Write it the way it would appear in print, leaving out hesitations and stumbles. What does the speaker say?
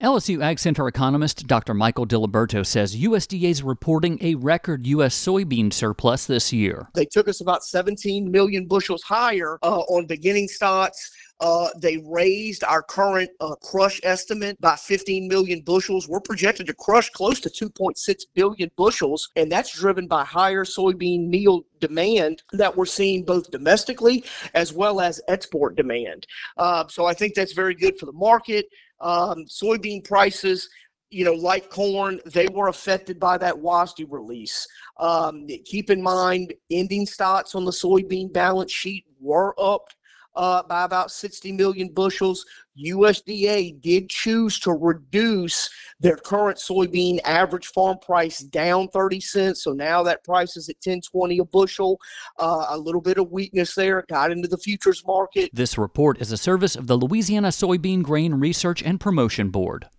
LSU Ag Center economist Dr. Michael Diliberto says USDA is reporting a record U.S. soybean surplus this year. They took us about 17 million bushels higher on beginning stocks. They raised our current crush estimate by 15 million bushels. We're projected to crush close to 2.6 billion bushels, and that's driven by higher soybean meal demand that we're seeing both domestically as well as export demand. So I think that's very good for the market. Soybean prices, like corn, they were affected by that WASDE release. Keep in mind, ending stocks on the soybean balance sheet were up by about 60 million bushels. USDA did choose to reduce their current soybean average farm price down 30 cents. So now that price is at $10.20 a bushel. A little bit of weakness there. Got into the futures market. This report is a service of the Louisiana Soybean Grain Research and Promotion Board.